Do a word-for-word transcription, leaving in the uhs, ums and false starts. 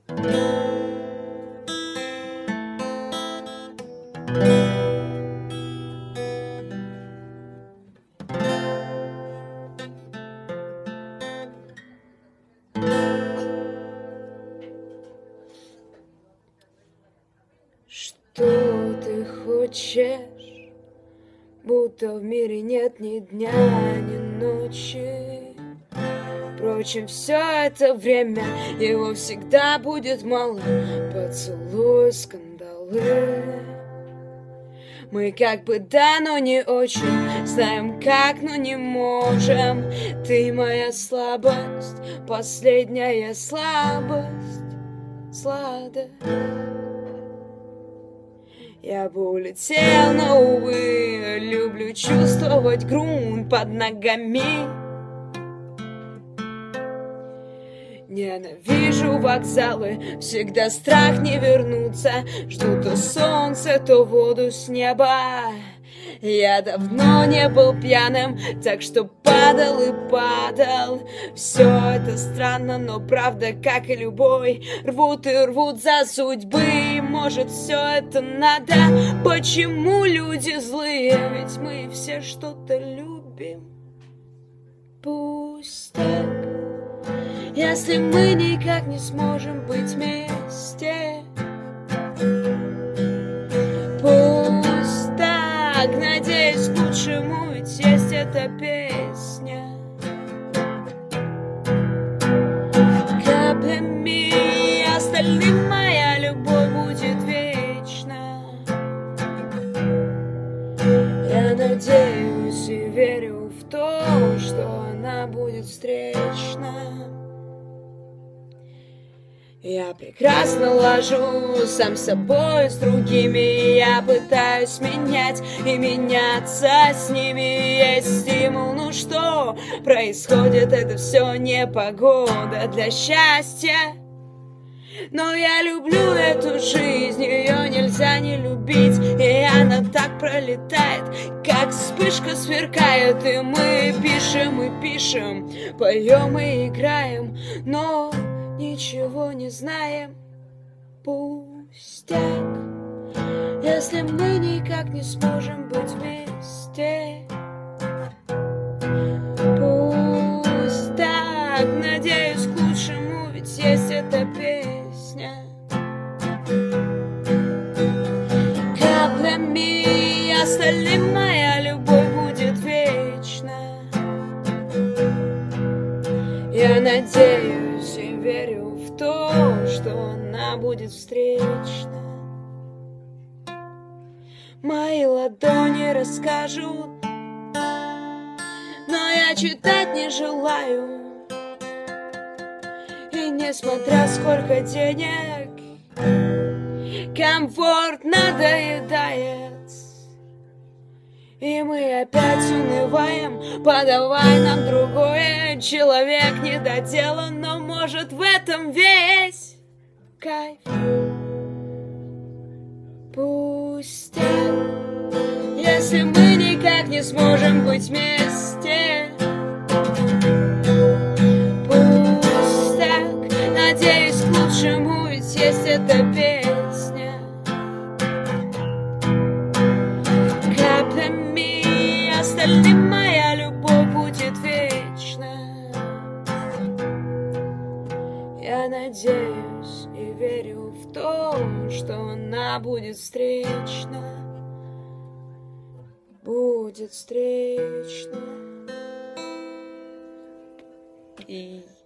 Что ты хочешь, будто в мире нет ни дня, ни ночи. Впрочем, все это время его всегда будет мало. Поцелуй, скандалы. Мы как бы да, но не очень. Знаем как, но не можем. Ты моя слабость, последняя слабость, сладость. Я бы улетел, но, увы, люблю чувствовать грунт под ногами. Ненавижу вокзалы, всегда страх не вернуться. Жду то солнце, то воду с неба. Я давно не был пьяным, так что падал и падал. Все это странно, но правда, как и любой, рвут и рвут за судьбы. Может, все это надо? Почему люди злые? Ведь мы все что-то любим. Пусть так. Если мы никак не сможем быть вместе, пусть так, надеюсь к лучшему, ведь есть эта песня. Каплями остальным моя любовь будет вечна. Я надеюсь и верю в то, что она будет встречна. Я прекрасно ложу сам с собой, с другими. Я пытаюсь менять и меняться с ними. Есть стимул, ну что происходит? Это все не погода для счастья. Но я люблю эту жизнь, ее нельзя не любить. И она так пролетает, как вспышка сверкает. И мы пишем и пишем, поем и играем, но ничего не знаем. Пустяк, если мы никак не сможем быть вместе. Пусть так, надеюсь к лучшему, ведь есть эта песня. Каплями остальным моя любовь будет вечна. Я надеюсь и верю в то, что она будет встречна. Мои ладони расскажут, но я читать не желаю. И несмотря сколько денег, комфорт надоедает. И мы опять унываем, подавай нам другое. Человек недоделан, но может в этом весь кайф. Пусть так, если мы никак не сможем быть вместе. Пусть так, надеюсь к лучшему, ведь есть эта песня. Каплями остальным моя любовь будет вечна. Я надеюсь и верю в то, что она будет встречна. Будет встречна. И